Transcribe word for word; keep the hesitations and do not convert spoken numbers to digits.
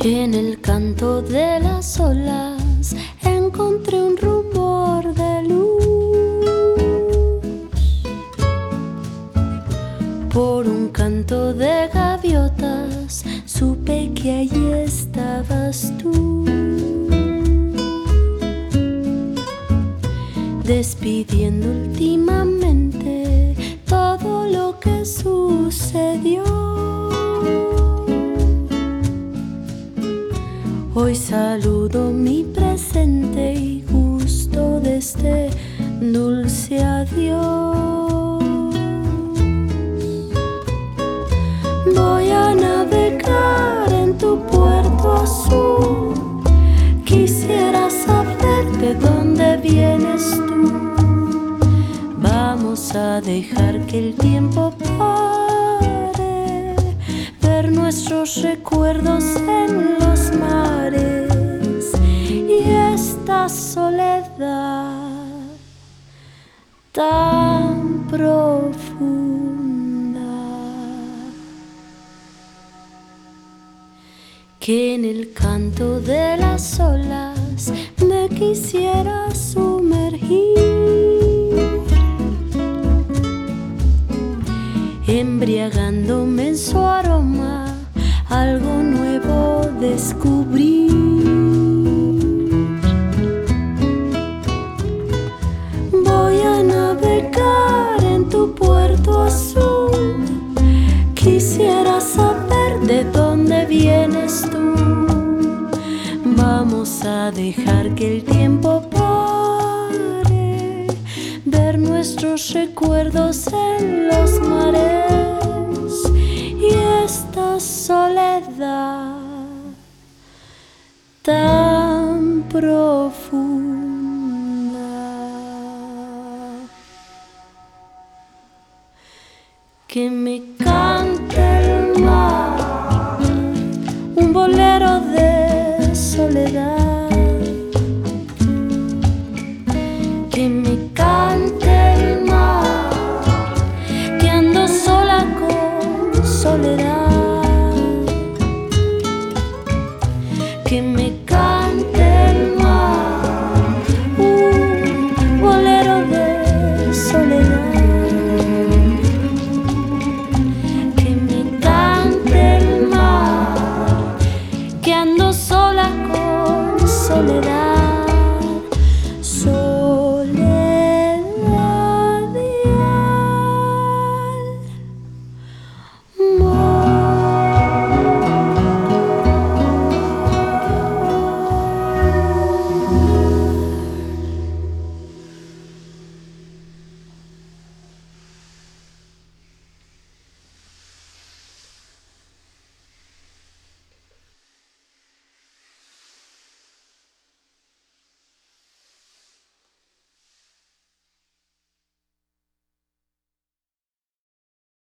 que en el canto de las olas encontré un rumor de luz. Por un canto de gaviotas supe que allí estabas tú, despidiendo últimamente todo lo que sucedió. Hoy saludo mi presente y gusto de este dulce adiós. Voy a navegar en tu puerto azul. Quisiera saber de dónde vienes tú. Vamos a dejar que el tiempo pare, ver nuestros recuerdos en los mares y esta soledad tan profunda que en el canto de las olas me quisiera sumergir, embriagándome en su aroma, algo nuevo descubrir. Voy a navegar en tu puerto azul. Quisiera saber de dónde vienes tú. Vamos a dejar que el tiempo pare, ver nuestros recuerdos en los mares y esta soledad tan profunda que me cante el mar, un bolero de soledad, que me